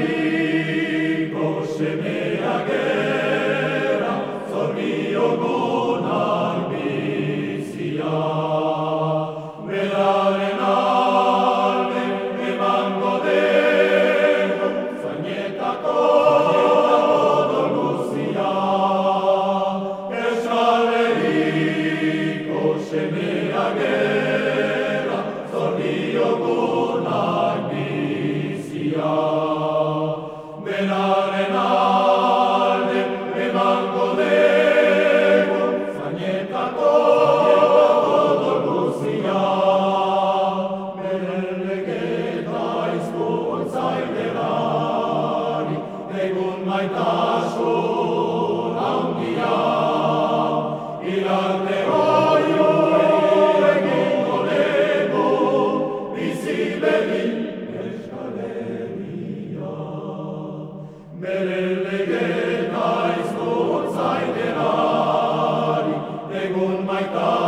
Rico semea gera, zorbio gunar bizia. Belaren alde, emango dego, zainetako dolguzia. Euskal Herriko semea gera, zorbio gunar bizia. Belaren alde, emango dego, zainetako dolguzia. Beren legeta izkun zaidelari, egun maitasun handia. Irarte oio egingo dugu, bizi begin Euskal Herria. Beren legeta izkun zaidelari, egun maitasun